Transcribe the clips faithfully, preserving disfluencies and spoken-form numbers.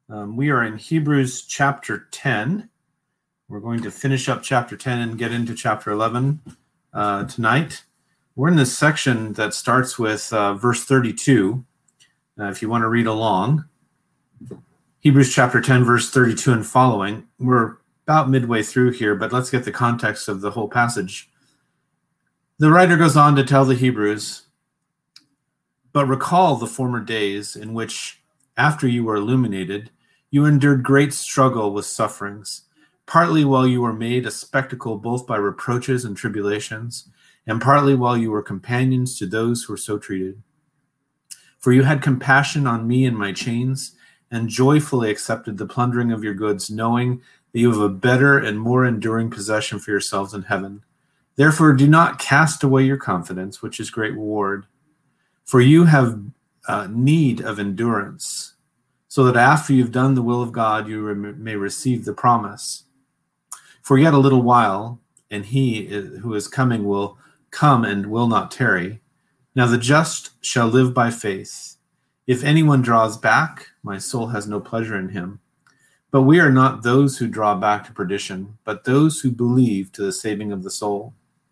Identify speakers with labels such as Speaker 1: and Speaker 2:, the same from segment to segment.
Speaker 1: Um, we are in Hebrews chapter ten. We're going to finish up chapter ten and get into chapter eleven uh, tonight. We're in this section that starts with uh, verse thirty-two. Uh, if you want to read along, Hebrews chapter ten, verse thirty-two and following. We're about midway through here, but let's get the context of the whole passage. The writer goes on to tell the Hebrews, "But recall the former days in which, after you were illuminated, you endured great struggle with sufferings, partly while you were made a spectacle both by reproaches and tribulations, and partly while you were companions to those who were so treated. For you had compassion on me in my chains, and joyfully accepted the plundering of your goods, knowing that you have a better and more enduring possession for yourselves in heaven. Therefore do not cast away your confidence, which is great reward. For you have uh, need of endurance, so that after you've done the will of God, you re- may receive the promise. For yet a little while, and he who is coming will come and will not tarry. Now the just shall live by faith. If anyone draws back, my soul has no pleasure in him. But we are not those who draw back to perdition, but those who believe to the saving of the soul."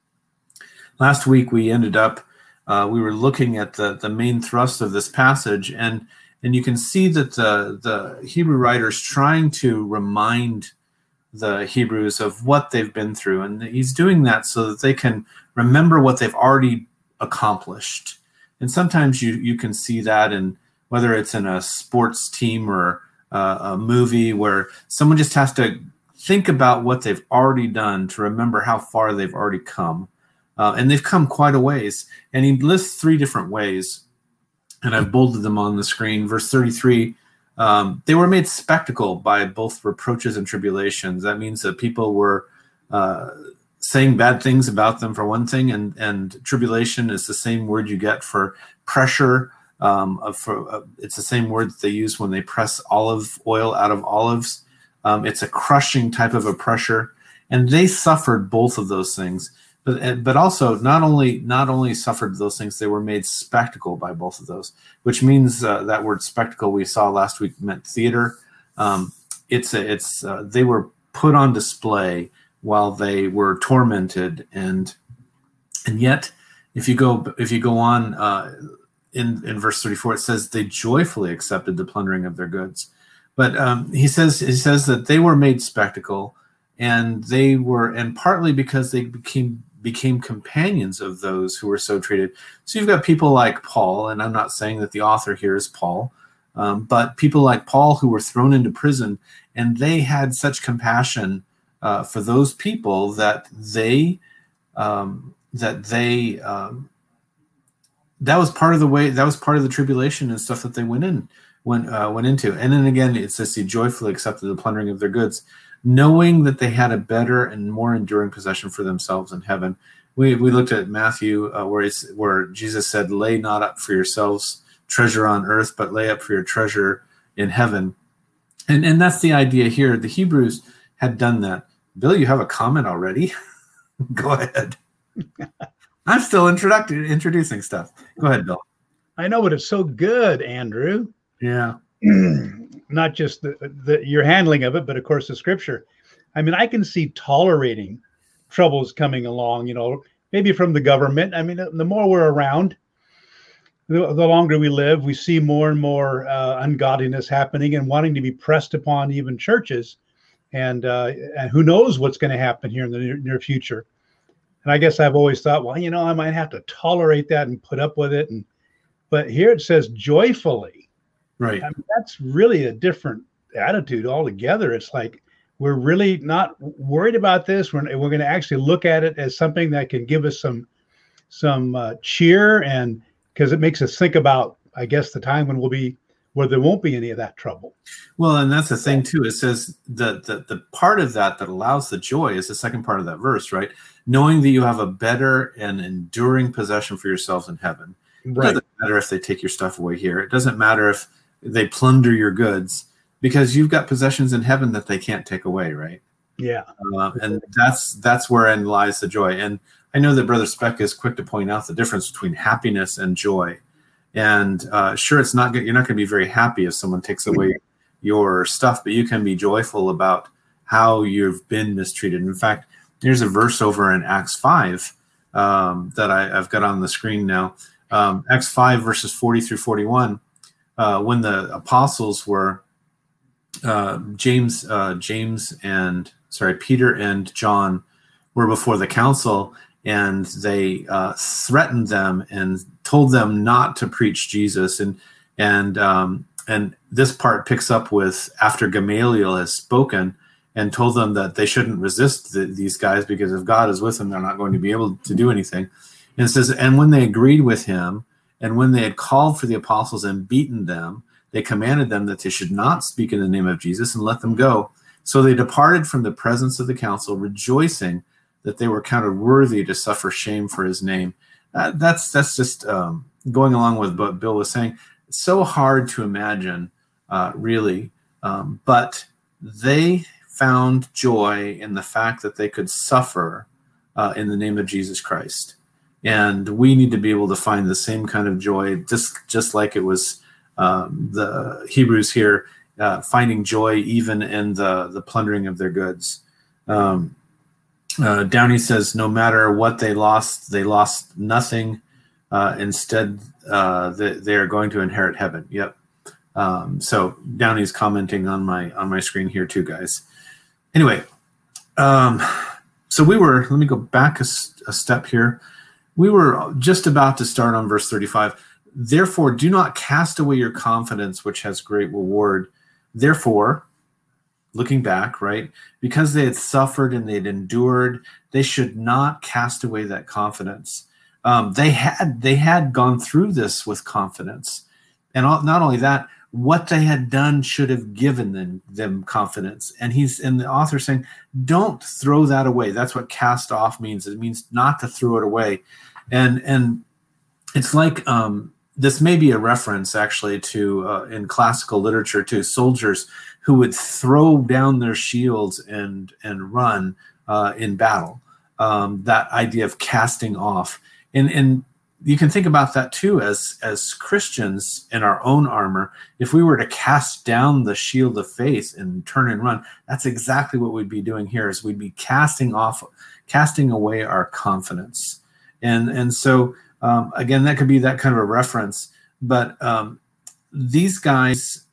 Speaker 1: Last week we ended up, uh, we were looking at the, the main thrust of this passage, and and you can see that the, the Hebrew writer is trying to remind the Hebrews of what they've been through. And he's doing that so that they can remember what they've already accomplished. And sometimes you, you can see that in whether it's in a sports team or uh, a movie where someone just has to think about what they've already done to remember how far they've already come. Uh, and they've come quite a ways. And he lists three different ways, and I've bolded them on the screen. Verse thirty-three, um, they were made spectacle by both reproaches and tribulations. That means that people were uh, saying bad things about them for one thing, and, and tribulation is the same word you get for pressure. Um, of, for, uh, it's the same word that they use when they press olive oil out of olives. Um, it's a crushing type of a pressure, and they suffered both of those things. But but also not only not only suffered those things, they were made spectacle by both of those, which means uh, that word spectacle we saw last week meant theater. Um, it's a, it's uh, they were put on display while they were tormented, and and yet if you go if you go on uh, in in verse thirty-four, it says they joyfully accepted the plundering of their goods. But um, he says he says that they were made spectacle, and they were and partly because they became. became companions of those who were so treated. So you've got people like Paul, and I'm not saying that the author here is Paul, um, but people like Paul who were thrown into prison, and they had such compassion uh, for those people that they, um, that they, um, that was part of the way, that was part of the tribulation and stuff that they went in, went, uh, went into. And then again, it says he joyfully accepted the plundering of their goods, knowing that they had a better and more enduring possession for themselves in heaven. We we looked at Matthew uh, where it's, where Jesus said, "Lay not up for yourselves treasure on earth, but lay up for your treasure in heaven." And and that's the idea here. The Hebrews had done that. Bill, you have a comment already? Go ahead. I'm still introducing introducing stuff. Go ahead, Bill.
Speaker 2: I know, but it's so good, Andrew.
Speaker 1: Yeah.
Speaker 2: Not just the, the your handling of it, but of course the scripture. I mean, I can see tolerating troubles coming along, you know, maybe from the government. I mean, the more we're around, the, the longer we live, we see more and more uh, ungodliness happening and wanting to be pressed upon even churches. And, uh, and who knows what's going to happen here in the near, near future. And I guess I've always thought, well, you know, I might have to tolerate that and put up with it. And but here it says joyfully.
Speaker 1: Right.
Speaker 2: I mean, that's really a different attitude altogether. It's like we're really not worried about this. We're, we're going to actually look at it as something that can give us some some uh, cheer, and because it makes us think about, I guess, the time when we'll be where there won't be any of that trouble.
Speaker 1: Well, and that's the thing too. It says the the the part of that that allows the joy is the second part of that verse, right? Knowing that you have a better and enduring possession for yourselves in heaven. Right. It doesn't matter if they take your stuff away here. It doesn't matter if they plunder your goods, because you've got possessions in heaven that they can't take away, right?
Speaker 2: Yeah.
Speaker 1: Uh, and that's that's wherein lies the joy. And I know that Brother Speck is quick to point out the difference between happiness and joy. And uh, sure, it's not good. You're not going to be very happy if someone takes away your stuff, but you can be joyful about how you've been mistreated. In fact, there's a verse over in Acts five um, that I, I've got on the screen now. Um, Acts five, verses forty through forty-one, uh, when the apostles were, uh, James, uh, James and, sorry, Peter and John were before the council, and they uh, threatened them and told them not to preach Jesus. And and um, and this part picks up with after Gamaliel has spoken and told them that they shouldn't resist the, these guys, because if God is with them, they're not going to be able to do anything. And it says, and when they agreed with him, and when they had called for the apostles and beaten them, they commanded them that they should not speak in the name of Jesus, and let them go. So they departed from the presence of the council, rejoicing that they were counted worthy to suffer shame for his name. Uh, that's that's just um, going along with what Bill was saying. It's so hard to imagine, uh, really, um, but they found joy in the fact that they could suffer uh, in the name of Jesus Christ. And we need to be able to find the same kind of joy, just just like it was um, the Hebrews here, uh, finding joy even in the, the plundering of their goods. Um, uh, Downey says, no matter what they lost, they lost nothing. Uh, instead, uh, they, they are going to inherit heaven. Yep. Um, so Downey's commenting on my on my screen here too, guys. Anyway, um, so we were, let me go back a, a step here. We were just about to start on verse thirty-five. Therefore, do not cast away your confidence, which has great reward. Therefore, looking back, right, because they had suffered and they had endured, they should not cast away that confidence. Um, they had they had gone through this with confidence. And not only that, what they had done should have given them, them confidence. And he's and the author saying, don't throw that away. That's what cast off means. It means not to throw it away. And and it's like um, this may be a reference actually to uh, in classical literature to soldiers who would throw down their shields and and run uh, in battle. Um, that idea of casting off. And and you can think about that too as as Christians in our own armor. If we were to cast down the shield of faith and turn and run, that's exactly what we'd be doing here. Is we'd be casting off, casting away our confidence. And and so um, again, that could be that kind of a reference. But um, these guys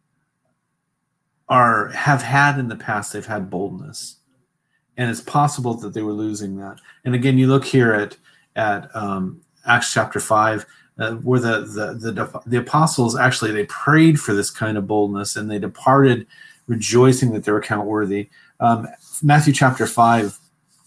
Speaker 1: are have had in the past. They've had boldness, and it's possible that they were losing that. And again, you look here at at um, Acts chapter five, uh, where the, the the the apostles actually they prayed for this kind of boldness, and they departed rejoicing that they were counted worthy. Um, Matthew chapter five,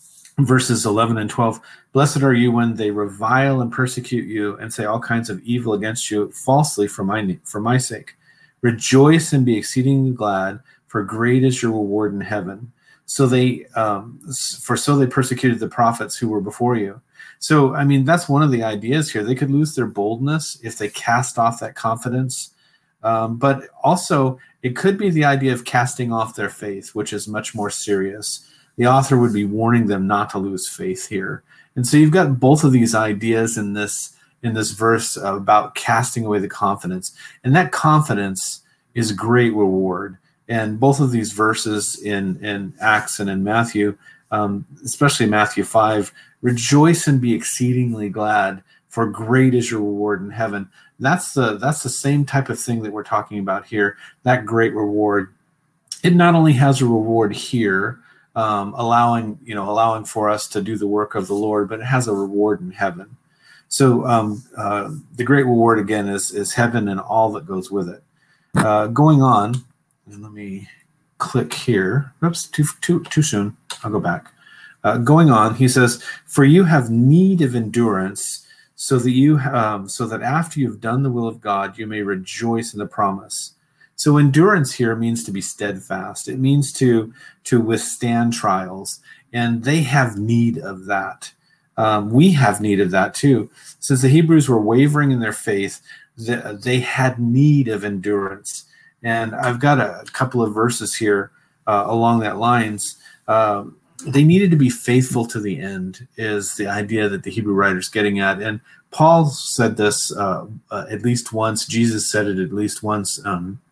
Speaker 1: verses eleven and twelve. Blessed are you when they revile and persecute you and say all kinds of evil against you falsely for my for my sake. Rejoice and be exceedingly glad, for great is your reward in heaven. So they um, for so they persecuted the prophets who were before you. So, I mean, that's one of the ideas here. They could lose their boldness if they cast off that confidence. Um, but also, it could be the idea of casting off their faith, which is much more serious. The author would be warning them not to lose faith here. And so you've got both of these ideas in this in this verse about casting away the confidence. And that confidence is great reward. And both of these verses in, in Acts and in Matthew, um, especially Matthew five, rejoice and be exceedingly glad, for great is your reward in heaven. That's the that's the same type of thing that we're talking about here, that great reward. It not only has a reward here, um, allowing you know allowing for us to do the work of the Lord, but it has a reward in heaven. So um, uh, the great reward again is is heaven and all that goes with it. Uh, going on, and let me click here. Oops, too too too soon. I'll go back. Uh, going on, he says, "For you have need of endurance, so that you um, so that after you've done the will of God, you may rejoice in the promise." So endurance here means to be steadfast. It means to to withstand trials, and they have need of that. Um, we have need of that too. Since the Hebrews were wavering in their faith, they, they had need of endurance. And I've got a, a couple of verses here uh, along that lines. Um, they needed to be faithful to the end is the idea that the Hebrew writer's getting at. And Paul said this uh, uh, at least once. Jesus said it at least once um,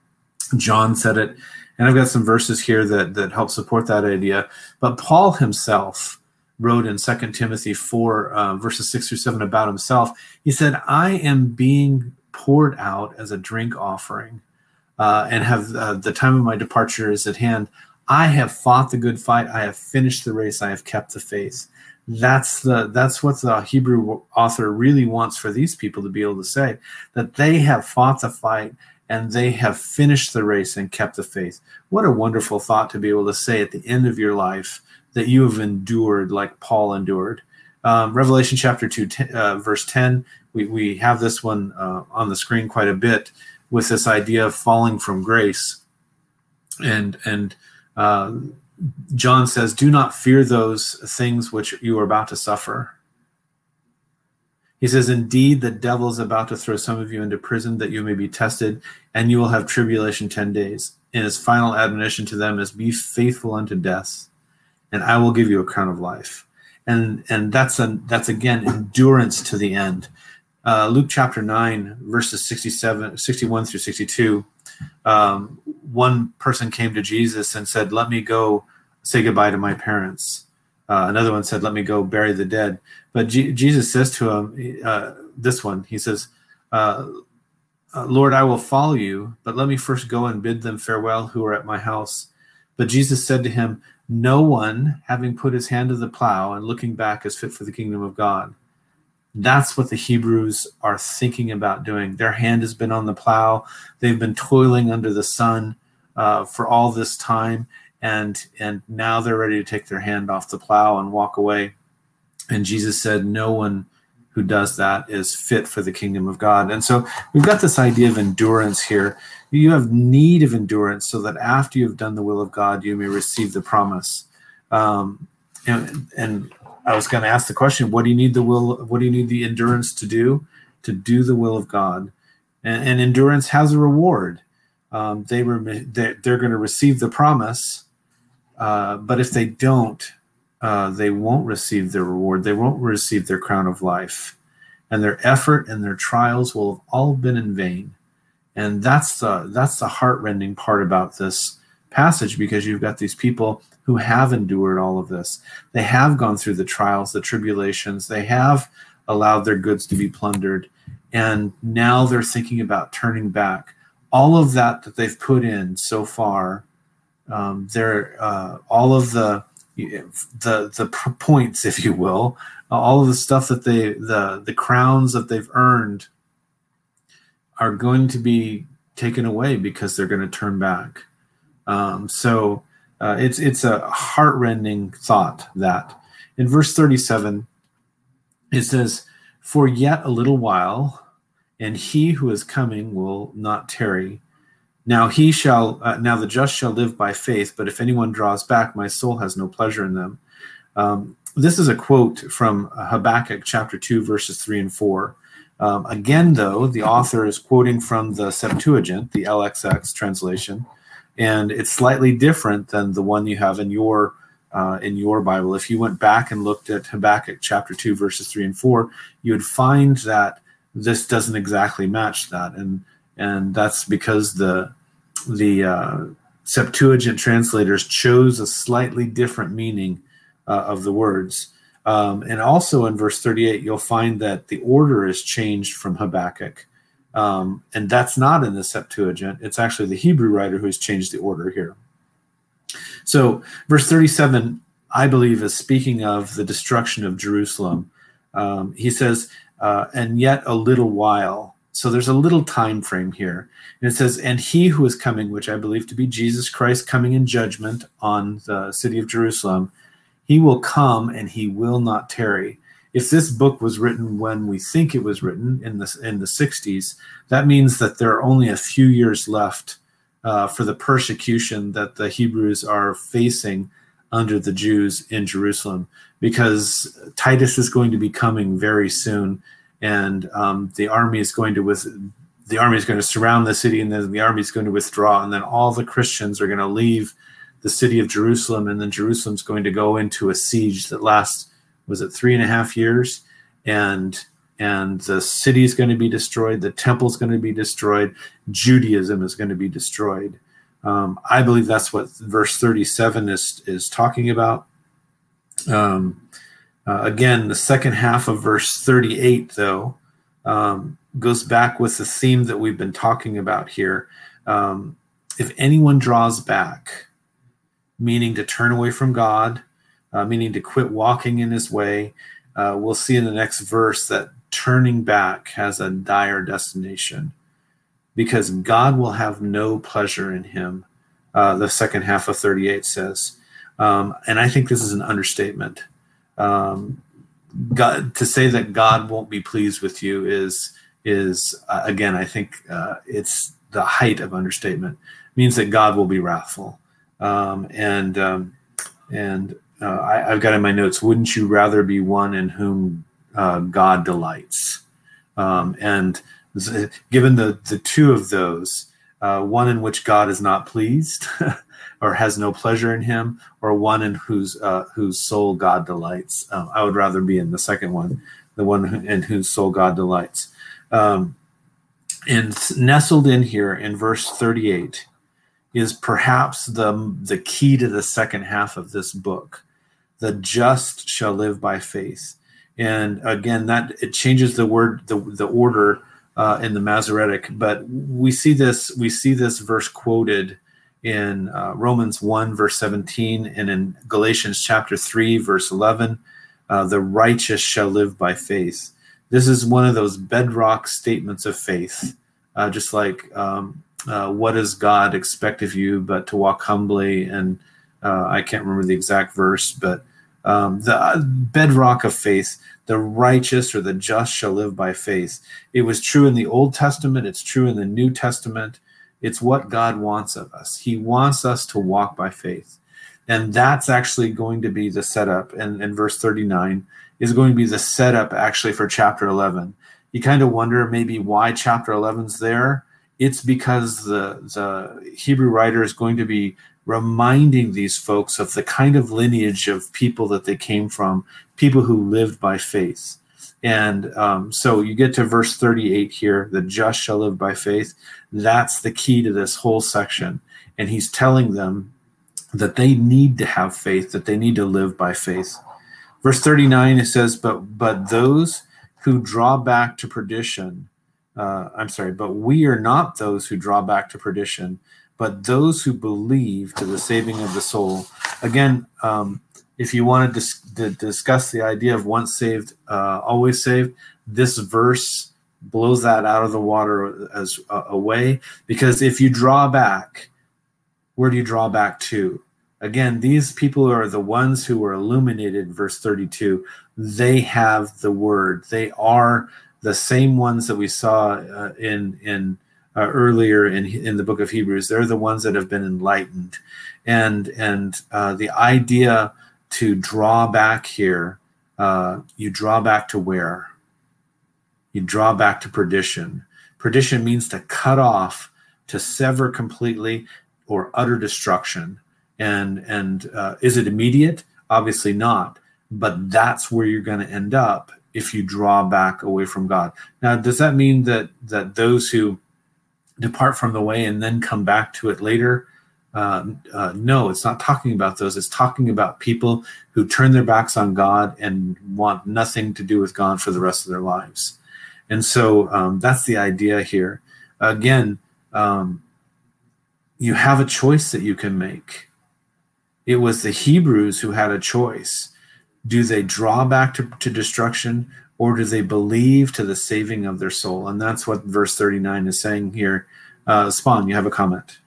Speaker 1: John said it. And I've got some verses here that, that help support that idea. But Paul himself wrote in Second Timothy four, uh, verses six through seven about himself. He said, I am being poured out as a drink offering, uh, and have uh, the time of my departure is at hand. I have fought the good fight. I have finished the race. I have kept the faith. That's the that's what the Hebrew author really wants for these people to be able to say, that they have fought the fight and they have finished the race and kept the faith. What a wonderful thought to be able to say at the end of your life that you have endured like Paul endured. Um, Revelation chapter two, ten, uh, verse ten, we, we have this one uh, on the screen quite a bit with this idea of falling from grace. And, and uh, John says, do not fear those things which you are about to suffer. He says, indeed, the devil is about to throw some of you into prison that you may be tested, and you will have tribulation ten days. And his final admonition to them is, be faithful unto death, and I will give you a crown of life. And and that's a, that's again endurance to the end. Uh, Luke chapter nine, verses sixty-seven, sixty-one through sixty-two. Um, one person came to Jesus and said, let me go say goodbye to my parents. Uh, another one said, let me go bury the dead. But G- Jesus says to him, uh, this one, he says, uh, uh, Lord, I will follow you, but let me first go and bid them farewell who are at my house. But Jesus said to him, no one, having put his hand to the plow and looking back, is fit for the kingdom of God. That's what the Hebrews are thinking about doing. Their hand has been on the plow. They've been toiling under the sun uh, for all this time. And, and now they're ready to take their hand off the plow and walk away. And Jesus said, no one who does that is fit for the kingdom of God. And so we've got this idea of endurance here. You have need of endurance so that after you've done the will of God, you may receive the promise. Um, and, and I was going to ask the question, what do you need the will, what do you need the endurance to do? To do the will of God. And, and endurance has a reward. Um, they were, they're, they're going to receive the promise. Uh, but if they don't, uh, they won't receive their reward. They won't receive their crown of life. And their effort and their trials will have all been in vain. And that's the, that's the heart-rending part about this passage, because you've got these people who have endured all of this. They have gone through the trials, the tribulations. They have allowed their goods to be plundered. And now they're thinking about turning back. All of that that they've put in so far, um, they're uh, all of the the the points, if you will, uh, all of the stuff that they the the crowns that they've earned are going to be taken away because they're going to turn back. Um, so uh, it's it's a heartrending thought that in verse thirty-seven it says, "For yet a little while, and he who is coming will not tarry. Now he shall, uh, now the just shall live by faith, but if anyone draws back, my soul has no pleasure in them." Um, this is a quote from Habakkuk chapter two, verses three and four. Um, again, though, the author is quoting from the Septuagint, the L X X translation, and it's slightly different than the one you have in your uh, in your Bible. If you went back and looked at Habakkuk chapter two, verses three and four, you would find that this doesn't exactly match that, and and that's because the the uh, Septuagint translators chose a slightly different meaning uh, of the words. Um, and also in verse thirty-eight, you'll find that the order is changed from Habakkuk. Um, and that's not in the Septuagint. It's actually the Hebrew writer who's changed the order here. So verse thirty-seven, I believe, is speaking of the destruction of Jerusalem. Um, he says, uh, and yet a little while. So there's a little time frame here. And it says, and he who is coming, which I believe to be Jesus Christ coming in judgment on the city of Jerusalem, he will come and he will not tarry. If this book was written when we think it was written in the, in the sixties, that means that there are only a few years left uh, for the persecution that the Hebrews are facing under the Jews in Jerusalem, because Titus is going to be coming very soon. And um, the army is going to with the army is going to surround the city, and then the army is going to withdraw, and then all the Christians are going to leave the city of Jerusalem, and then Jerusalem's going to go into a siege that lasts, was it three and a half years? And and the city is going to be destroyed. The temple is going to be destroyed. Judaism is going to be destroyed. Um, I believe that's what verse thirty-seven is is talking about. Um, uh, again, the second half of verse thirty-eight, though, um, goes back with the theme that we've been talking about here. Um, if anyone draws back, meaning to turn away from God, uh, meaning to quit walking in his way, uh, we'll see in the next verse that turning back has a dire destination, because God will have no pleasure in him, uh, the second half of thirty-eight says. Um, and I think this is an understatement. Um, God, to say that God won't be pleased with you is, is uh, again, I think uh, it's the height of understatement. It means that God will be wrathful. Um, and um, and uh, I, I've got in my notes, wouldn't you rather be one in whom uh, God delights? Um, and given the, the two of those, uh, one in which God is not pleased or has no pleasure in him, or one in whose uh, whose soul God delights, um, I would rather be in the second one, the one who, in whose soul God delights. Um, and nestled in here in verse thirty-eight is perhaps the, the key to the second half of this book. The just shall live by faith. And again, that it changes the word, the, the order uh, in the Masoretic, but we see this, we see this verse quoted in uh, Romans one, verse seventeen, and in Galatians chapter three, verse eleven, uh, the righteous shall live by faith. This is one of those bedrock statements of faith, uh, just like um, uh, what does God expect of you but to walk humbly, and uh, I can't remember the exact verse, but um, the bedrock of faith, the righteous or the just shall live by faith. It was true in the Old Testament, it's true in the New Testament. It's what God wants of us. He wants us to walk by faith. And that's actually going to be the setup. And in verse thirty-nine is going to be the setup actually for chapter eleven. You kind of wonder maybe why chapter eleven's there. It's because the, the Hebrew writer is going to be reminding these folks of the kind of lineage of people that they came from, people who lived by faith. And um, so you get to verse thirty-eight here, the just shall live by faith. That's the key to this whole section. And he's telling them that they need to have faith, that they need to live by faith. Verse thirty-nine, it says, but but those who draw back to perdition, uh, I'm sorry, but we are not those who draw back to perdition, but those who believe to the saving of the soul. Again, um, if you want to, dis- to discuss the idea of once saved, uh, always saved, this verse blows that out of the water as uh, away. Because if you draw back, where do you draw back to? Again, these people are the ones who were illuminated, verse thirty-two. They have the word. They are the same ones that we saw uh, in in uh, earlier in in the book of Hebrews. They're the ones that have been enlightened, and and uh, the idea to draw back here, uh, you draw back to where? You draw back to perdition. Perdition means to cut off, to sever completely, or utter destruction. And and uh, is it immediate? Obviously not. But that's where you're going to end up if you draw back away from God. Now, does that mean that that those who depart from the way and then come back to it later? Uh, uh, no, it's not talking about those. It's talking about people who turn their backs on God and want nothing to do with God for the rest of their lives. And so um, that's the idea here. Again, um, you have a choice that you can make. It was the Hebrews who had a choice. Do they draw back to, to destruction, or do they believe to the saving of their soul? And that's what verse thirty-nine is saying here. Uh, Spawn, you have a comment?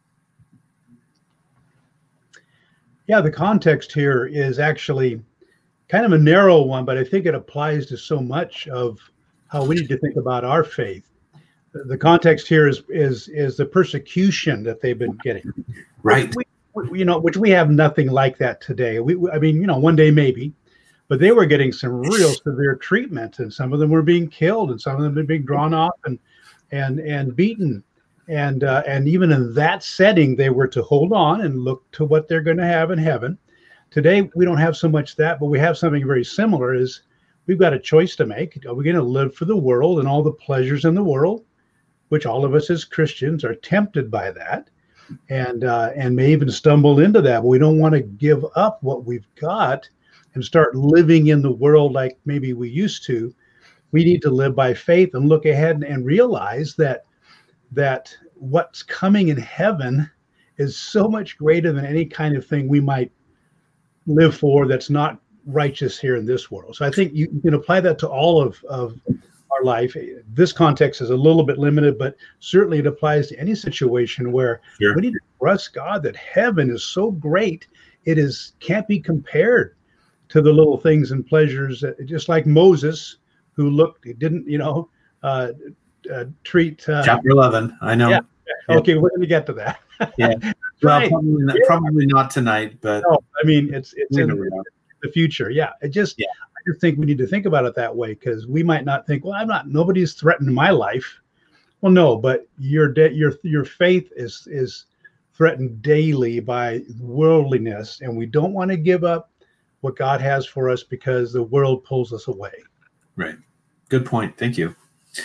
Speaker 2: Yeah, the context here is actually kind of a narrow one, but I think it applies to so much of how we need to think about our faith. The context here is is is the persecution that they've been getting.
Speaker 1: Right.
Speaker 2: We, we, you know, which we have nothing like that today. We, I mean, you know, one day maybe, but they were getting some real severe treatment, and some of them were being killed, and some of them were being drawn off and and and beaten. And uh, and even in that setting, they were to hold on and look to what they're going to have in heaven. Today, we don't have so much that, but we have something very similar. Is we've got a choice to make. Are we going to live for the world and all the pleasures in the world, which all of us as Christians are tempted by that, and uh, and may even stumble into that. But we don't want to give up what we've got and start living in the world like maybe we used to. We need to live by faith and look ahead and realize that that what's coming in heaven is so much greater than any kind of thing we might live for that's not righteous here in this world. So I think you, you can apply that to all of, of our life. This context is a little bit limited, but certainly it applies to any situation where sure. we need to trust God that heaven is so great, it is can't be compared to the little things and pleasures, that, just like Moses, who looked, he didn't, you know, uh, uh, treat... Uh,
Speaker 1: Chapter eleven, I know.
Speaker 2: Yeah. Yeah. Okay, we're going to get to that.
Speaker 1: Yeah. Well, right. probably, not, yeah. probably not tonight, but...
Speaker 2: No, I mean, it's it's in the future. Yeah, it just... Yeah. I just think we need to think about it that way, because we might not think, well, I'm not, nobody's threatened my life. Well, no, but your de- your your faith is is threatened daily by worldliness, and we don't want to give up what God has for us because the world pulls us away.
Speaker 1: Right. Good point. Thank you.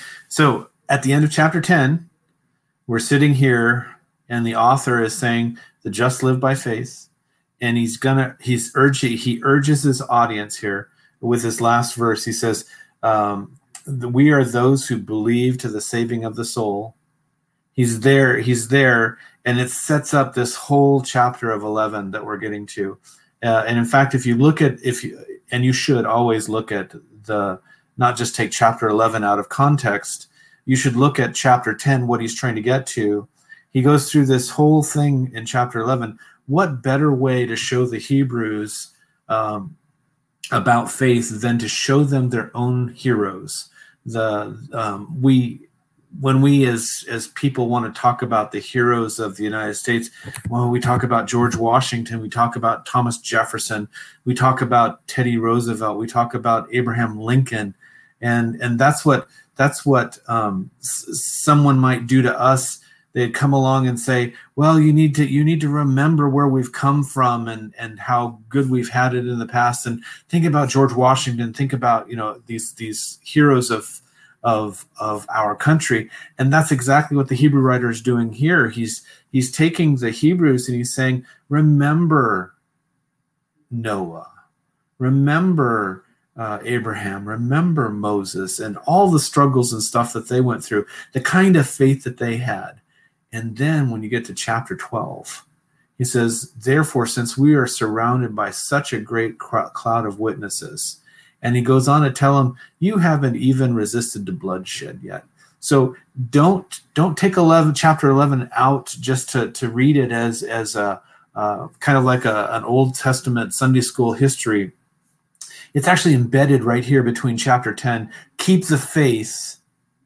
Speaker 1: So at the end of chapter ten, we're sitting here, and the author is saying the just live by faith, and he's gonna he's urging he urges his audience here. With his last verse, he says, um, we are those who believe to the saving of the soul. He's there, he's there, and it sets up this whole chapter of eleven that we're getting to. Uh, and in fact, if you look at, if you, and you should always look at the, not just take chapter eleven out of context, you should look at chapter ten, what he's trying to get to. He goes through this whole thing in chapter eleven. What better way to show the Hebrews um, about faith than to show them their own heroes? The um, we when we as as people want to talk about the heroes of the United States, well, we talk about George Washington, we talk about Thomas Jefferson, we talk about Teddy Roosevelt, we talk about Abraham Lincoln, and and that's what that's what um, s- someone might do to us. They'd come along and say, well, you need to you need to remember where we've come from and, and how good we've had it in the past. And think about George Washington. Think about, you know, these these heroes of of of our country. And that's exactly what the Hebrew writer is doing here. He's he's taking the Hebrews and he's saying, remember Noah, remember uh, Abraham, remember Moses, and all the struggles and stuff that they went through, the kind of faith that they had. And then when you get to chapter twelve, he says, therefore, since we are surrounded by such a great cloud of witnesses, and he goes on to tell them, you haven't even resisted to bloodshed yet. So don't don't take eleven, chapter eleven out just to, to read it as, as a uh, kind of like a, an Old Testament Sunday school history. It's actually embedded right here between chapter ten, keep the faith,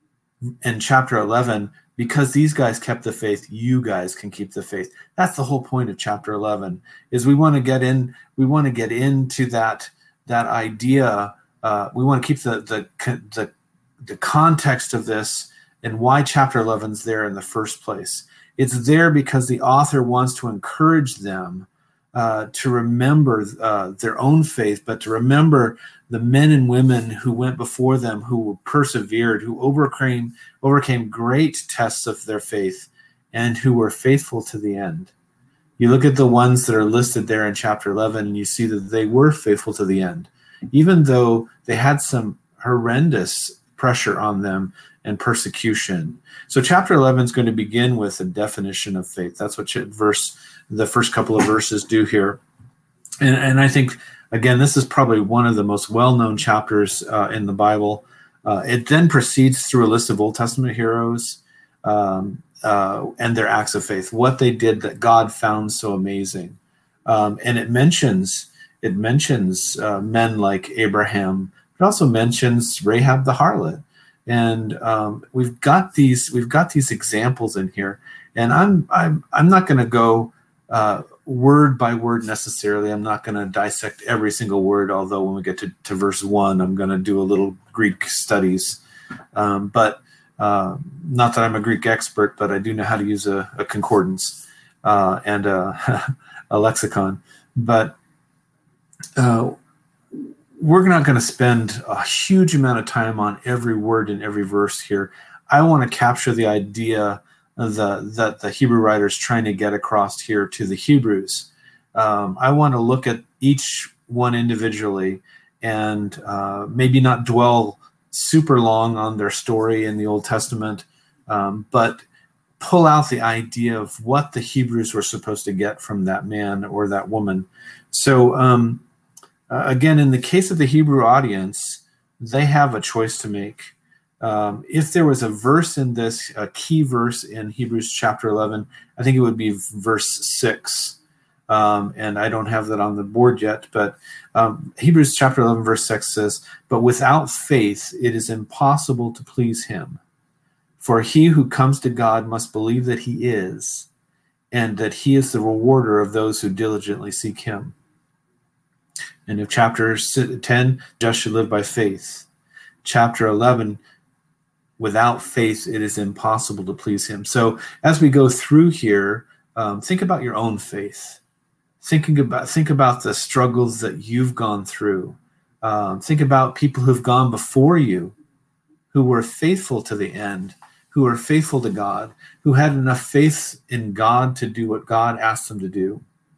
Speaker 1: and chapter eleven. Because these guys kept the faith, you guys can keep the faith. That's the whole point of chapter eleven. Is we want to get in. We want to get into that that idea. Uh, we want to keep the the the the context of this and why chapter eleven is there in the first place. It's there because the author wants to encourage them uh, to remember uh, their own faith, but to remember the men and women who went before them, who persevered, who overcame overcame great tests of their faith, and who were faithful to the end. You look at the ones that are listed there in chapter eleven, and you see that they were faithful to the end, even though they had some horrendous pressure on them and persecution. So chapter eleven is going to begin with a definition of faith. That's what verse the first couple of verses do here. And, and I think, again, this is probably one of the most well-known chapters uh, in the Bible. Uh, it then proceeds through a list of Old Testament heroes um, uh, and their acts of faith, what they did that God found so amazing. Um, and it mentions it mentions uh, men like Abraham. It also mentions Rahab the harlot. And um, we've got these we've got these examples in here. And I'm I'm I'm not going to go uh, word by word necessarily. I'm not going to dissect every single word, although when we get to, to verse one, I'm going to do a little Greek studies. Um, but uh, not that I'm a Greek expert, but I do know how to use a, a concordance uh, and a, a lexicon. But uh, we're not going to spend a huge amount of time on every word in every verse here. I want to capture the idea the, that the Hebrew writer is trying to get across here to the Hebrews. Um, I want to look at each one individually and uh, maybe not dwell super long on their story in the Old Testament, um, but pull out the idea of what the Hebrews were supposed to get from that man or that woman. So um, uh, again, in the case of the Hebrew audience, they have a choice to make. Um, if there was a verse in this, a key verse in Hebrews chapter eleven, I think it would be verse six. Um, and I don't have that on the board yet, but um, Hebrews chapter eleven, verse six says, "But without faith, it is impossible to please him. For he who comes to God must believe that he is, and that he is the rewarder of those who diligently seek him." And if chapter ten, just should live by faith. Chapter eleven, without faith, it is impossible to please him. So as we go through here, um, think about your own faith. Thinking about, think about the struggles that you've gone through. Um, think about people who've gone before you, who were faithful to the end, who were faithful to God, who had enough faith in God to do what God asked them to do.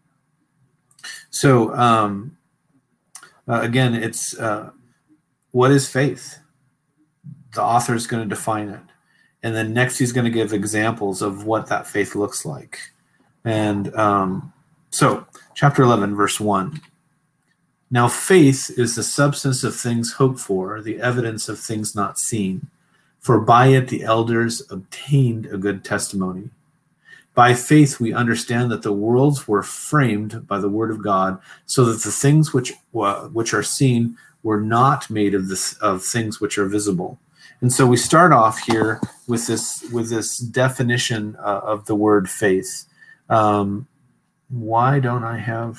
Speaker 1: So um, uh, again, it's uh, what is faith? The author is going to define it. And then next he's going to give examples of what that faith looks like. And um, so chapter eleven, verse one. "Now faith is the substance of things hoped for, the evidence of things not seen. For by it the elders obtained a good testimony. By faith we understand that the worlds were framed by the word of God, so that the things which uh, which are seen were not made of this of things which are visible." And so we start off here with this with this definition uh, of the word faith. Um, why don't I have?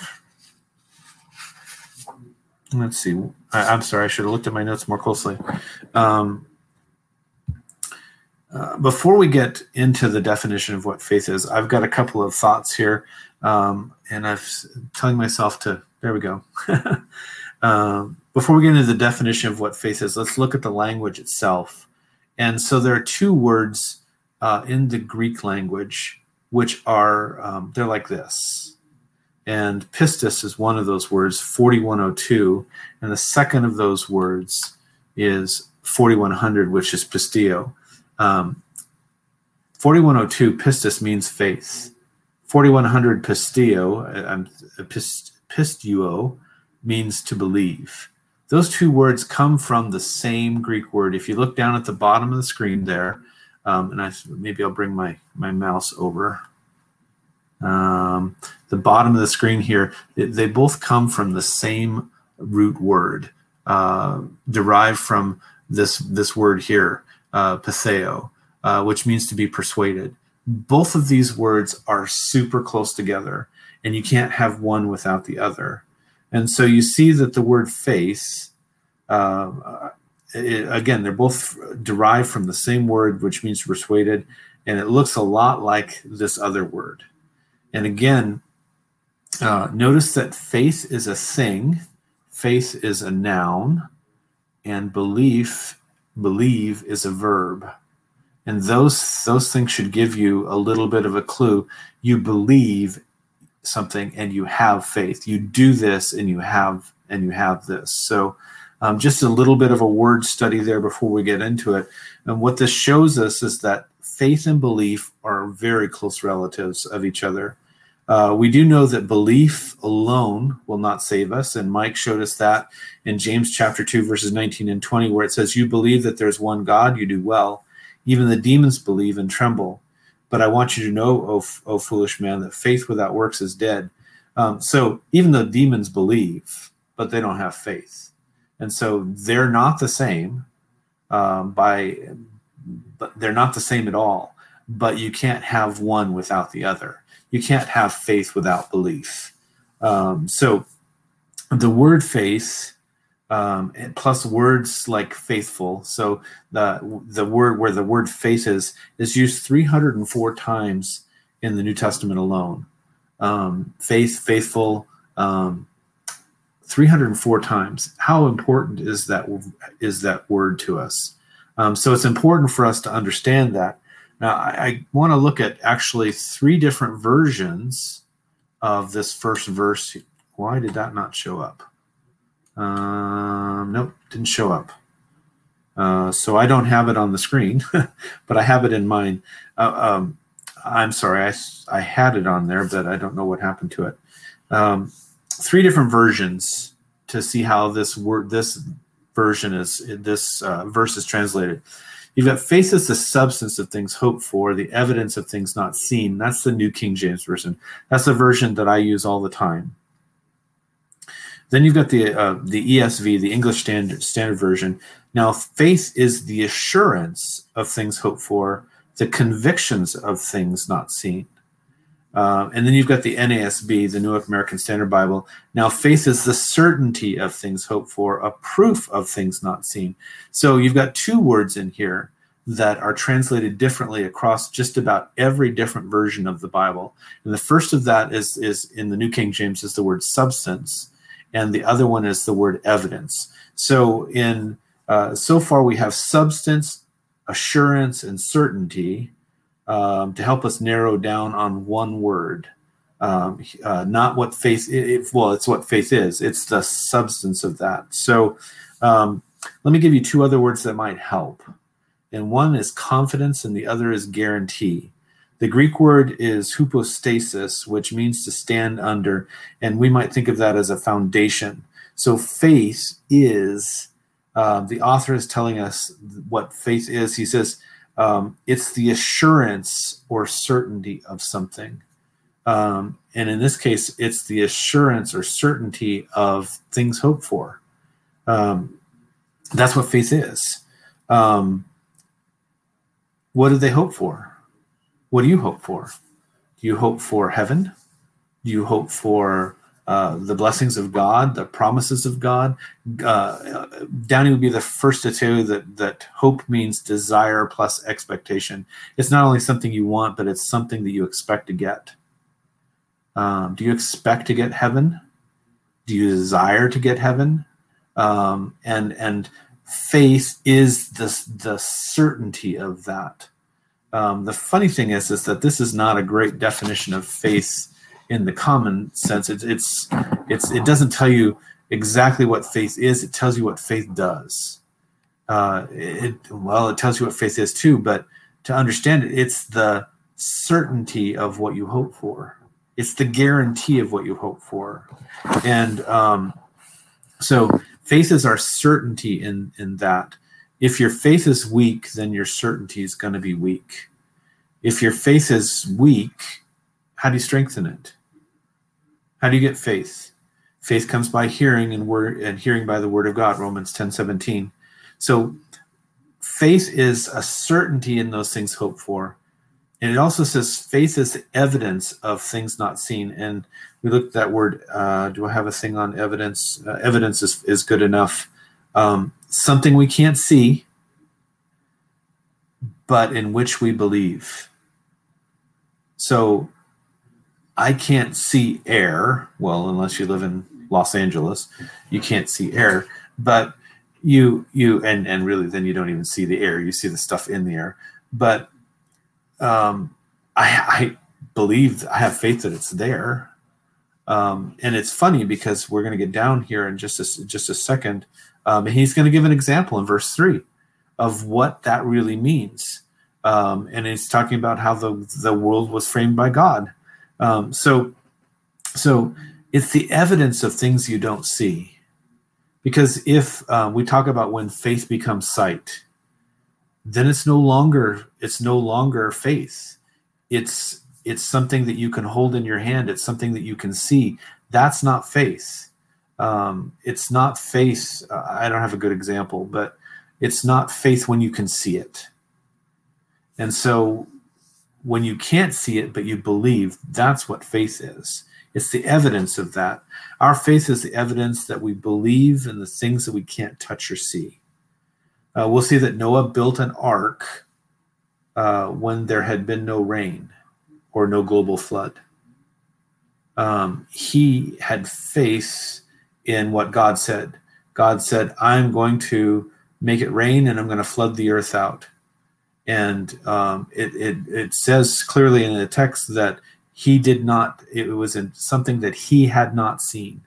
Speaker 1: Let's see. I, I'm sorry. I should have looked at my notes more closely. Um, uh, before we get into the definition of what faith is, I've got a couple of thoughts here, um, and I'm telling myself to. There we go. um, before we get into the definition of what faith is, let's look at the language itself. And so there are two words uh, in the Greek language which are um, they're like this. And pistis is one of those words, forty-one oh two, and the second of those words is forty-one hundred, which is pistio. Um, forty-one oh two, pistis, means faith. forty-one hundred, pistio, um, pist, pistuo, means to believe. Those two words come from the same Greek word. If you look down at the bottom of the screen there, um, and I maybe I'll bring my, my mouse over. Um, the bottom of the screen here, it, they both come from the same root word, uh, derived from this this word here, uh, patheo, uh, which means to be persuaded. Both of these words are super close together, and you can't have one without the other. And so you see that the word faith, uh, it, again, they're both derived from the same word, which means persuaded, and it looks a lot like this other word. And again, uh, notice that faith is a thing, faith is a noun, and belief, believe is a verb. And those those things should give you a little bit of a clue. You believe something and you have faith. You do this and you have and you have this. So um, just a little bit of a word study there before we get into it. And what this shows us is that faith and belief are very close relatives of each other. Uh, we do know that belief alone will not save us, and Mike showed us that in James chapter two, verses nineteen and twenty, where it says, "You believe that there's one God, you do well. Even the demons believe and tremble. But I want you to know, O, o foolish man, that faith without works is dead." Um, so even though demons believe, but they don't have faith. And so they're not the same um, by, but they're not the same at all. But you can't have one without the other. You can't have faith without belief. Um, so the word faith, um, plus words like faithful. So the the word where the word faith is is used three hundred four times in the New Testament alone. Um, faith, faithful, um, three hundred four times. How important is that is that word to us? Um, so it's important for us to understand that. Now, I, I want to look at actually three different versions of this first verse. Why did that not show up? Um, nope, didn't show up. Uh, so I don't have it on the screen, but I have it in mind. Uh, um, I'm sorry, I, I had it on there, but I don't know what happened to it. Um, three different versions to see how this word, this version is, this uh, verse is translated. You've got faith is the substance of things hoped for, the evidence of things not seen. That's the New King James Version. That's the version that I use all the time. Then you've got the uh, the E S V, the English Standard Standard Version. Now, faith is the assurance of things hoped for, the convictions of things not seen. Uh, and then you've got the N A S B, the New American Standard Bible. Now, faith is the certainty of things hoped for, a proof of things not seen. So you've got two words in here that are translated differently across just about every different version of the Bible. And the first of that is, is in the New King James is the word substance, and the other one is the word evidence. So in uh, so far we have substance, assurance, and certainty um, to help us narrow down on one word. Um, uh, not what faith, it, well, it's what faith is. It's the substance of that. So um, let me give you two other words that might help. And one is confidence and the other is guarantee. The Greek word is hypostasis, which means to stand under, and we might think of that as a foundation. So faith is, uh, the author is telling us what faith is. He says um, it's the assurance or certainty of something. Um, and in this case, it's the assurance or certainty of things hoped for. Um, that's what faith is. Um, what did they hope for? What do you hope for? Do you hope for heaven? Do you hope for uh, the blessings of God, the promises of God? Uh, Downey would be the first to tell you that, that hope means desire plus expectation. It's not only something you want, but it's something that you expect to get. Um, do you expect to get heaven? Do you desire to get heaven? Um, and and faith is the, the certainty of that. Um, the funny thing is, is that this is not a great definition of faith in the common sense. It's, it's, it's, it doesn't tell you exactly what faith is. It tells you what faith does. Uh, it, well, it tells you what faith is too, but to understand it, it's the certainty of what you hope for. It's the guarantee of what you hope for. And um, so faith is our certainty in, in that. If your faith is weak, then your certainty is going to be weak. If your faith is weak, how do you strengthen it? How do you get faith? Faith comes by hearing, and word and hearing by the word of God, Romans ten seventeen. So faith is a certainty in those things hoped for. And it also says faith is evidence of things not seen. And we looked at that word. Uh, do I have a thing on evidence? Uh, evidence is, is good enough. Um, something we can't see, but in which we believe. So I can't see air. Well, unless you live in Los Angeles, you can't see air. But you, you, and, and really then you don't even see the air. You see the stuff in the air. But um, I, I believe, I have faith that it's there. Um, and it's funny because we're going to get down here in just a, just a second. Um, and he's going to give an example in verse three of what that really means. Um, and he's talking about how the, the world was framed by God. Um, so, so it's the evidence of things you don't see. Because if um, we talk about when faith becomes sight, then it's no longer, it's no longer faith. It's, it's something that you can hold in your hand. It's something that you can see. That's not faith. Um, it's not faith. Uh, I don't have a good example, but it's not faith when you can see it. And so when you can't see it, but you believe, that's what faith is. It's the evidence of that. Our faith is the evidence that we believe in the things that we can't touch or see. Uh, we'll see that Noah built an ark uh, when there had been no rain or no global flood. Um, he had faith in what God said. God said, I'm going to make it rain and I'm going to flood the earth out. And um, it, it, it says clearly in the text that he did not, it was in something that he had not seen.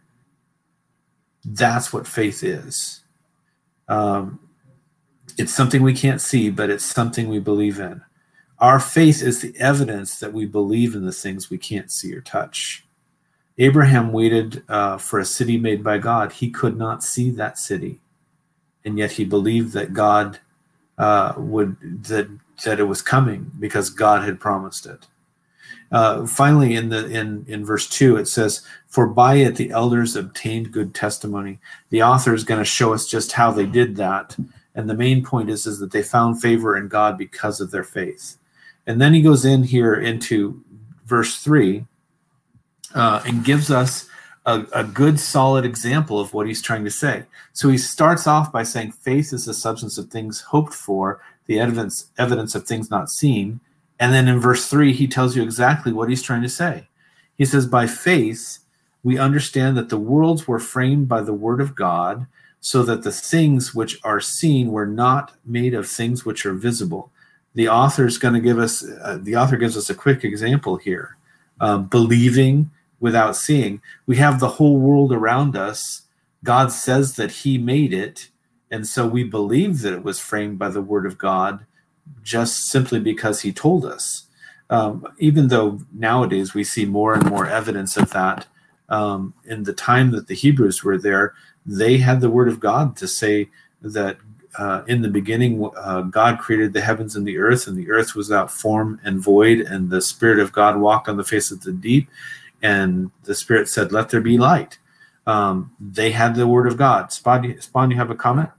Speaker 1: That's what faith is. Um, it's something we can't see, but it's something we believe in. Our faith is the evidence that we believe in the things we can't see or touch. Abraham waited uh, for a city made by God. He could not see that city, and yet he believed that God uh, would that that it was coming because God had promised it. Uh, finally, in the in in verse two, it says, "For by it the elders obtained good testimony." The author is going to show us just how they did that, and the main point is is that they found favor in God because of their faith. And then he goes in here into verse three uh, and gives us a, a good, solid example of what he's trying to say. So he starts off by saying faith is the substance of things hoped for, the evidence evidence of things not seen. And then in verse three, he tells you exactly what he's trying to say. He says, by faith, we understand that the worlds were framed by the word of God, so that the things which are seen were not made of things which are visible. The author is going to give us, uh, the author gives us a quick example here. Um, believing without seeing. We have the whole world around us. God says that he made it, and so we believe that it was framed by the word of God, just simply because he told us. Um, even though nowadays we see more and more evidence of that, um, in the time that the Hebrews were there, they had the word of God to say that uh, in the beginning, uh, God created the heavens and the earth, and the earth was without form and void, and the Spirit of God walked on the face of the deep, and the Spirit said, let there be light. Um, they had the word of God. Spawn, Spawn, you have a comment?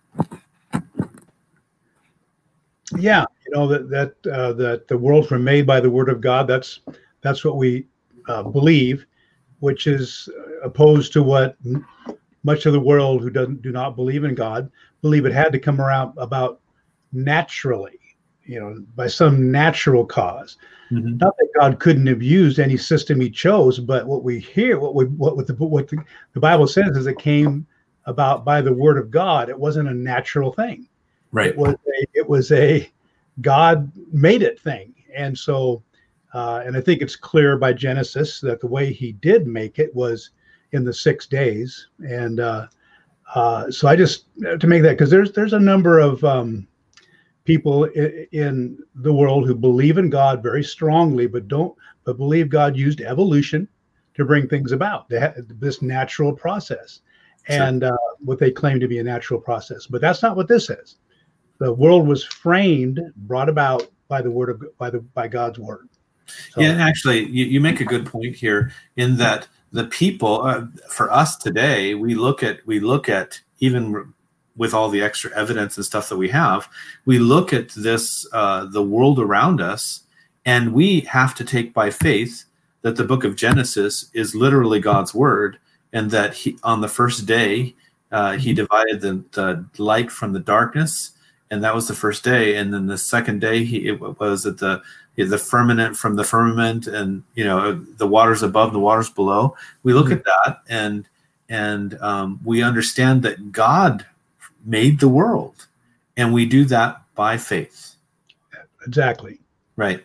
Speaker 2: Yeah, you know that that uh, that the worlds were made by the word of God. That's that's what we uh, believe, which is opposed to what much of the world who doesn't do not believe in God believe it had to come around about naturally, you know, by some natural cause. Mm-hmm. Not that God couldn't have used any system he chose, but what we hear, what we what what the what the, the Bible says is it came about by the word of God. It wasn't a natural thing.
Speaker 1: Right.
Speaker 2: It was a, it was a God made it thing. And so, uh, and I think it's clear by Genesis that the way he did make it was in the six days. And uh, uh, so I just, to make that, because there's there's a number of um, people in, in the world who believe in God very strongly, but don't, but believe God used evolution to bring things about, this natural process. Sure. And uh, what they claim to be a natural process. But that's not what this is. The world was framed, brought about by the word of by the by God's word. So,
Speaker 1: yeah, actually, you, you make a good point here in that the people, uh, for us today, we look at we look at even with all the extra evidence and stuff that we have, we look at this uh, the world around us, and we have to take by faith that the book of Genesis is literally God's word, and that he, on the first day uh, he divided the, the light from the darkness. And that was the first day, and then the second day he it was at the the firmament from the firmament, and you know the waters above, the waters below. We look mm-hmm. at that, and and um, we understand that God made the world, and we do that by faith.
Speaker 2: Exactly.
Speaker 1: Right.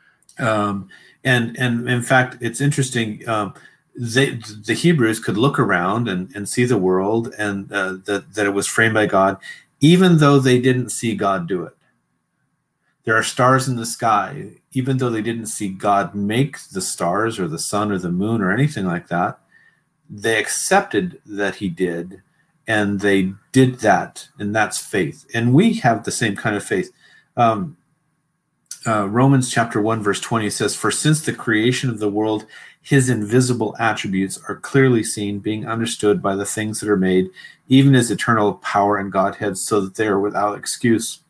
Speaker 1: Um, and and in fact, it's interesting. Um, they, the Hebrews could look around and, and see the world, and uh, that that it was framed by God, even though they didn't see God do it. There are stars in the sky, even though they didn't see God make the stars or the sun or the moon or anything like that, they accepted that he did, and they did that, and that's faith. And we have the same kind of faith. Um, uh, Romans chapter one, verse twenty says, for since the creation of the world, his invisible attributes are clearly seen, being understood by the things that are made, even his eternal power and Godhead, so that they are without excuse.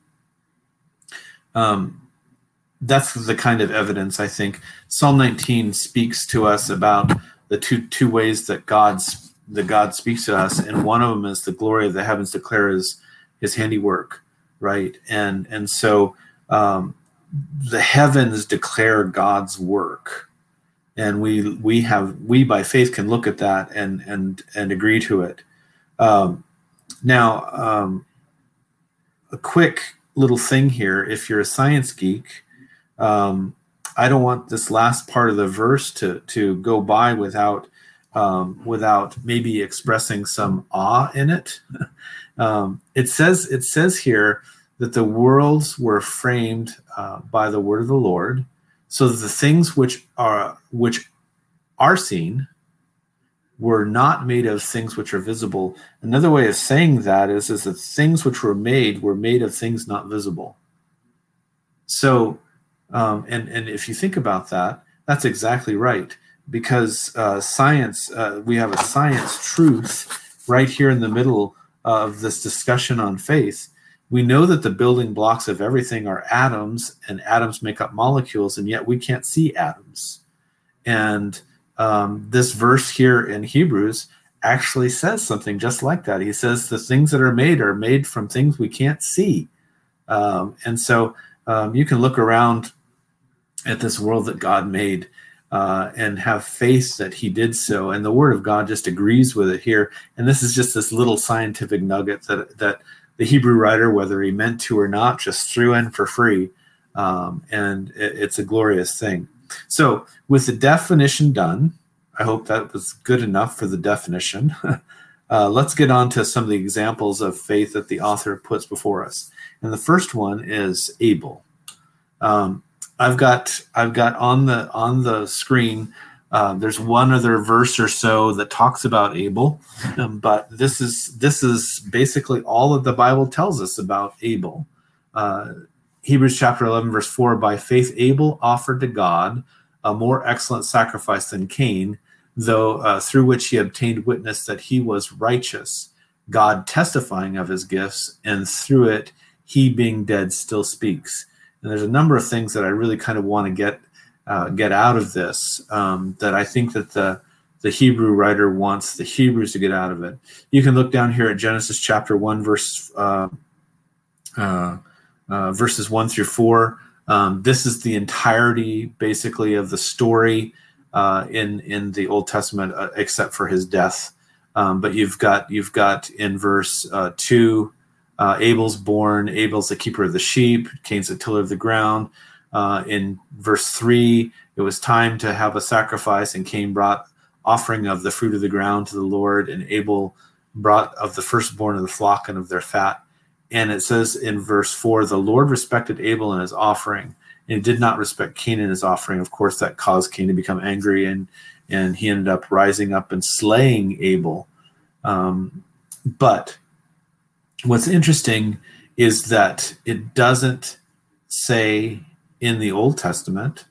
Speaker 1: Um, that's the kind of evidence, I think. Psalm nineteen speaks to us about the two two ways that God's that God speaks to us, and one of them is the glory of the heavens declare his his handiwork, right? And and so um, the heavens declare God's work. And we we have we by faith can look at that and and and agree to it. Um, now, um, a quick little thing here. If you're a science geek, um, I don't want this last part of the verse to to go by without um, without maybe expressing some awe in it. um, it says it says here that the worlds were framed uh, by the word of the Lord, so that the things which are which are seen were not made of things which are visible. Another way of saying that is, is that things which were made were made of things not visible. So, um, and, and if you think about that, that's exactly right. Because uh, science, uh, we have a science truth right here in the middle of this discussion on faith. We know that the building blocks of everything are atoms, and atoms make up molecules, and yet we can't see atoms. And Um, this verse here in Hebrews actually says something just like that. He says the things that are made are made from things we can't see. Um, and so um, you can look around at this world that God made uh, and have faith that he did so. And the word of God just agrees with it here. And this is just this little scientific nugget that, that the Hebrew writer, whether he meant to or not, just threw in for free. Um, and it, it's a glorious thing. So with the definition done, I hope that was good enough for the definition. uh, let's get on to some of the examples of faith that the author puts before us. And the first one is Abel. Um, I've got I've got on the on the screen. Uh, there's one other verse or so that talks about Abel, um, but this is this is basically all that the Bible tells us about Abel. Uh, Hebrews chapter eleven, verse four, by faith Abel offered to God a more excellent sacrifice than Cain, though uh, through which he obtained witness that he was righteous, God testifying of his gifts, and through it he being dead still speaks. And there's a number of things that I really kind of want to get uh, get out of this um, that I think that the the Hebrew writer wants the Hebrews to get out of it. You can look down here at Genesis chapter one, verse uh, uh, Uh, verses one through four. Um, this is the entirety, basically, of the story uh, in in the Old Testament, uh, except for his death. Um, but you've got you've got in verse uh, two, uh, Abel's born. Abel's the keeper of the sheep. Cain's the tiller of the ground. Uh, in verse three, it was time to have a sacrifice, and Cain brought offering of the fruit of the ground to the Lord, and Abel brought of the firstborn of the flock and of their fat. And it says in verse four, the Lord respected Abel and his offering, and he did not respect Cain and his offering. Of course, that caused Cain to become angry, and, and he ended up rising up and slaying Abel. Um, but what's interesting is that it doesn't say in the Old Testament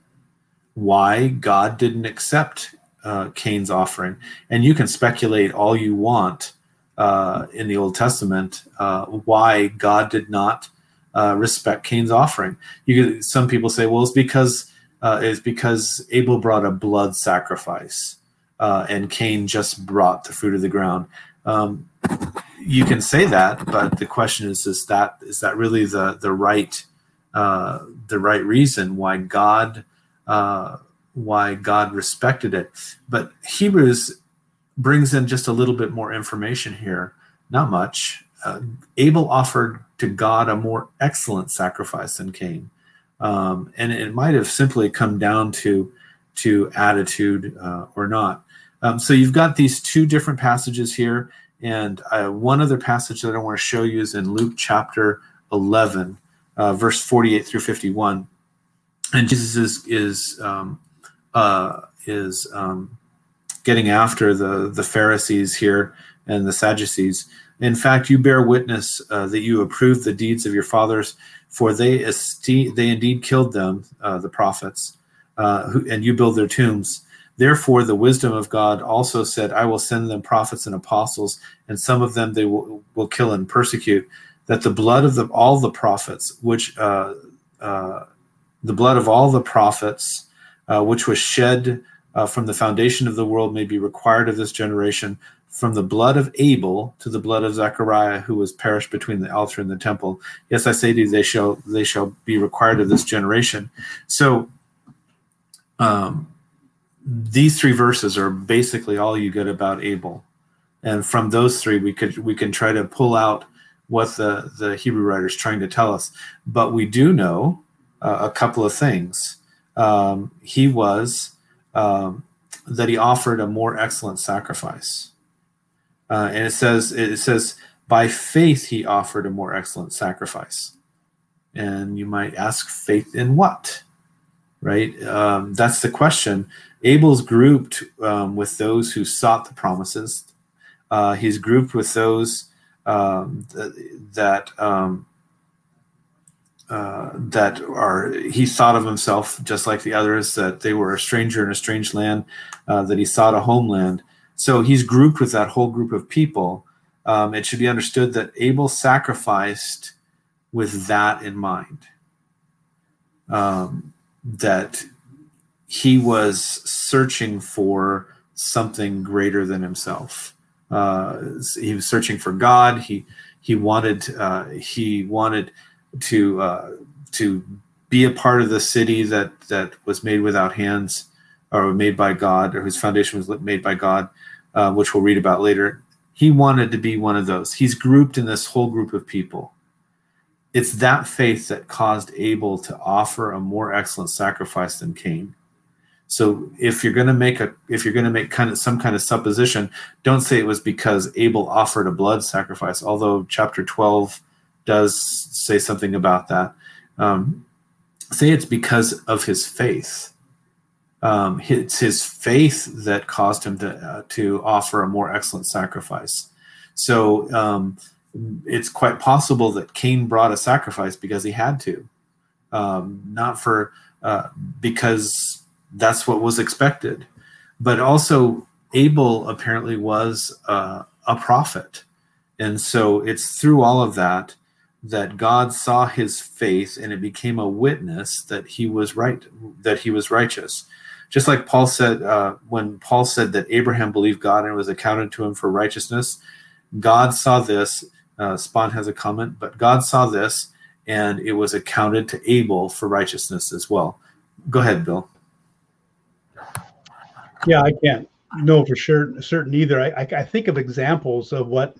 Speaker 1: why God didn't accept uh, Cain's offering. And you can speculate all you want Uh, in the Old Testament, uh, why God did not uh, respect Cain's offering. You could, some people say, well, it's because uh, it's because Abel brought a blood sacrifice, uh, and Cain just brought the fruit of the ground. Um, you can say that, but the question is: is that is that really the the right uh, the right reason why God uh, why God respected it? But Hebrews brings in just a little bit more information here. Not much. Uh, Abel offered to God a more excellent sacrifice than Cain. Um, and it might have simply come down to, to attitude uh, or not. Um, so you've got these two different passages here. And uh, one other passage that I want to show you is in Luke chapter eleven, uh, verse forty-eight through fifty-one. And Jesus is, is, um, uh, is, um, getting after the, the Pharisees here and the Sadducees. In fact, you bear witness uh, that you approve the deeds of your fathers, for they esteem, they indeed killed them, uh, the prophets, uh, who, and you build their tombs. Therefore, the wisdom of God also said, I will send them prophets and apostles, and some of them they will, will kill and persecute, that the blood of the, all the prophets, which uh, uh, the blood of all the prophets, uh, which was shed Uh, from the foundation of the world may be required of this generation, from the blood of Abel to the blood of Zechariah, who was perished between the altar and the temple. Yes, I say to you, they shall they shall be required of this generation. So um, these three verses are basically all you get about Abel. And from those three, we could we can try to pull out what the, the Hebrew writer is trying to tell us. But we do know uh, a couple of things. Um, he was, um, that he offered a more excellent sacrifice. Uh, and it says, it says, by faith he offered a more excellent sacrifice. And you might ask, faith in what? Right? Um, that's the question. Abel's grouped um, with those who sought the promises. Uh, he's grouped with those um, th- that um, uh, that are. He thought of himself just like the others, that they were a stranger in a strange land, uh, that he sought a homeland. So he's grouped with that whole group of people. Um, it should be understood that Abel sacrificed with that in mind. Um, that he was searching for something greater than himself. Uh, he was searching for God. He he wanted uh, he wanted to uh, to be a part of the city that that was made without hands, or made by God, or whose foundation was made by God, uh, which we'll read about later. He wanted to be one of those. He's grouped in this whole group of people. It's that faith that caused Abel to offer a more excellent sacrifice than Cain. So if you're going to make a, if you're going to make kind of some kind of supposition, don't say it was because Abel offered a blood sacrifice, although chapter twelve does say something about that. Um, say it's because of his faith. Um, it's his faith that caused him to uh, to offer a more excellent sacrifice. So um, it's quite possible that Cain brought a sacrifice because he had to, um, not for uh, because that's what was expected. But also Abel apparently was uh, a prophet. And so it's through all of that that God saw his faith, and it became a witness that he was right, that he was righteous. Just like Paul said, uh, when Paul said that Abraham believed God and it was accounted to him for righteousness, God saw this. Uh, Spahn has a comment, but God saw this, and it was accounted to Abel for righteousness as well. Go ahead, Bill.
Speaker 2: Yeah, I can't know for sure certain either. I, I, I think of examples of what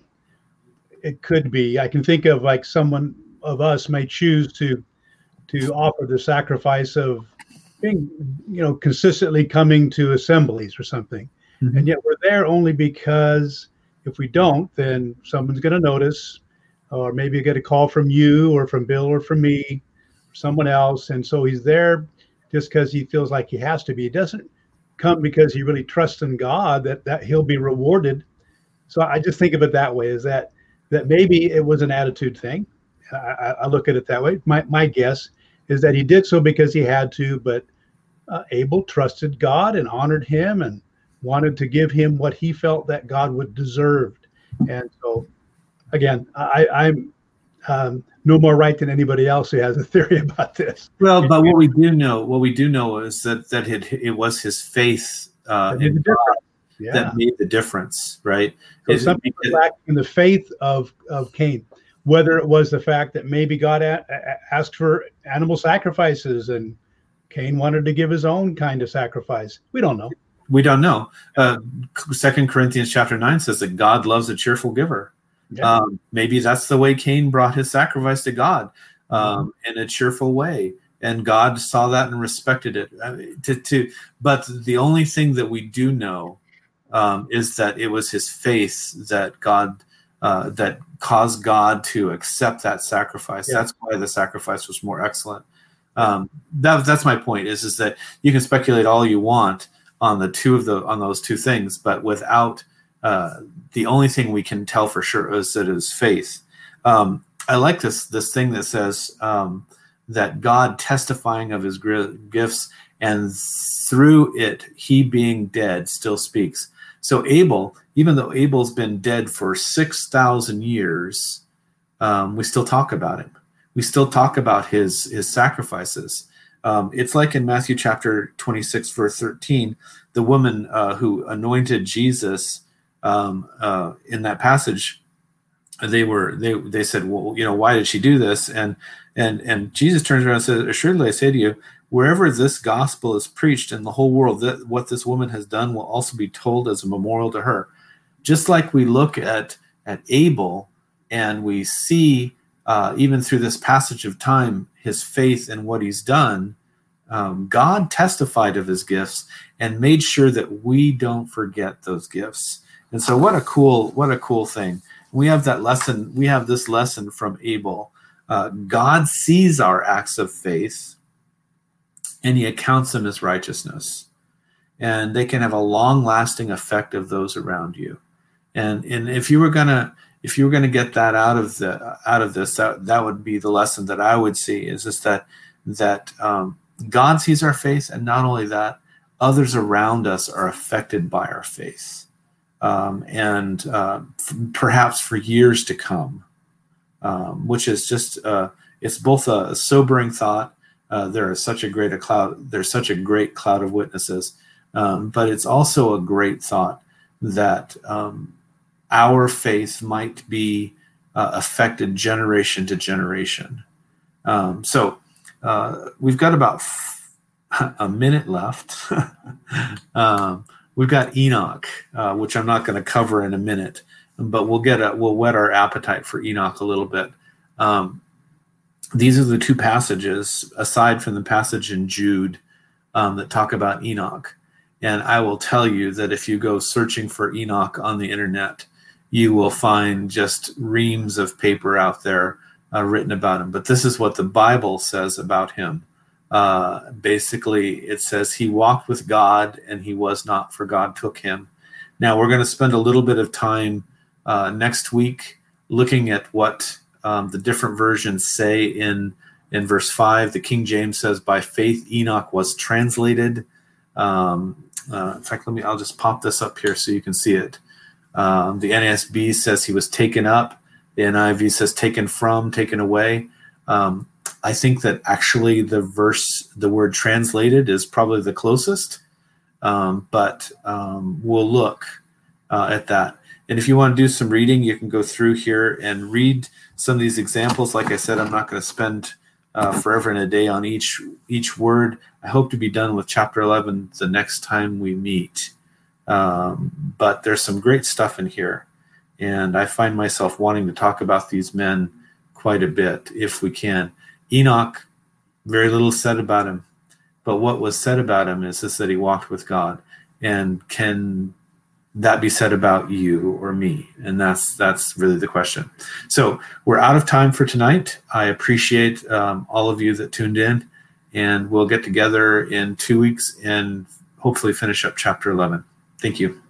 Speaker 2: it could be. I can think of like someone of us may choose to to offer the sacrifice of being, you know, consistently coming to assemblies or something, mm-hmm. and yet we're there only because if we don't, then someone's going to notice, or maybe you get a call from you or from Bill or from me, or someone else, and so he's there just because he feels like he has to be. He doesn't come because he really trusts in God that that he'll be rewarded. So I just think of it that way, is that that maybe it was an attitude thing. I, I look at it that way. My my guess is that he did so because he had to, but uh, Abel trusted God and honored him and wanted to give him what he felt that God would deserve. And so, again, I, I'm um, no more right than anybody else who has a theory about this.
Speaker 1: Well, but what we do know, what we do know is that that it, it was his faith uh, in God yeah. that made the difference, right?
Speaker 2: So something was lacking in the faith of of Cain, whether it was the fact that maybe God a- a- asked for animal sacrifices and Cain wanted to give his own kind of sacrifice. We don't know.
Speaker 1: We don't know. Uh, Second Corinthians chapter nine says that God loves a cheerful giver. Yeah. Um, maybe that's the way Cain brought his sacrifice to God, um, mm-hmm. in a cheerful way, and God saw that and respected it. I mean, to, to, but the only thing that we do know um, is that it was his faith that God uh, that caused God to accept that sacrifice. Yeah. That's why the sacrifice was more excellent. Um, that, that's my point. Is is that you can speculate all you want on the two of the on those two things, but without uh, the only thing we can tell for sure is that it is faith. Um, I like this this thing that says um, that God testifying of his gifts, and through it he being dead still speaks. So Abel, even though Abel's been dead for six thousand years, um, we still talk about him. We still talk about his his sacrifices. Um, it's like in Matthew chapter twenty-six, verse thirteen, the woman uh, who anointed Jesus um, uh, in that passage. They were they they said, well, you know, why did she do this? And and and Jesus turns around and says, assuredly I say to you, wherever this gospel is preached in the whole world, that what this woman has done will also be told as a memorial to her. just like we look at, at Abel and we see, uh, even through this passage of time, his faith and what he's done, um, God testified of his gifts and made sure that we don't forget those gifts. And so what a cool, what a cool thing. We have that lesson. We have this lesson from Abel. Uh, God sees our acts of faith and he accounts them as righteousness. And they can have a long-lasting effect of those around you. And and if you were gonna if you were gonna get that out of the out of this, that, that would be the lesson that I would see, is just that that um, God sees our faith, and not only that, others around us are affected by our faith, um, and uh, f- perhaps for years to come, um, which is just uh, it's both a sobering thought. Uh, there is such a great a cloud. There's such a great cloud of witnesses, um, but it's also a great thought that um, our faith might be uh, affected generation to generation. Um, so uh, we've got about f- a minute left. um, we've got Enoch, uh, which I'm not going to cover in a minute, but we'll get a, we'll whet our appetite for Enoch a little bit. Um, these are the two passages, aside from the passage in Jude, um, that talk about Enoch. And I will tell you that if you go searching for Enoch on the internet, you will find just reams of paper out there uh, written about him. But this is what the Bible says about him. Uh, basically, it says he walked with God and he was not, for God took him. Now, we're going to spend a little bit of time uh, next week looking at what um, the different versions say in, in verse five. The King James says, by faith Enoch was translated. Um, uh, in fact, let me, I'll just pop this up here so you can see it. Um, the N A S B says he was taken up. The N I V says taken from, taken away. Um, I think that actually the verse, the word translated is probably the closest, um, but um, we'll look uh, at that. And if you want to do some reading, you can go through here and read some of these examples. Like I said, I'm not going to spend uh, forever and a day on each each word. I hope to be done with chapter eleven the next time we meet. Um, but there's some great stuff in here, and I find myself wanting to talk about these men quite a bit if we can. Enoch, very little said about him, but what was said about him is this, that he walked with God. And can that be said about you or me? And that's that's really the question. So we're out of time for tonight. I appreciate um, all of you that tuned in, and we'll get together in two weeks and hopefully finish up chapter eleven. Thank you.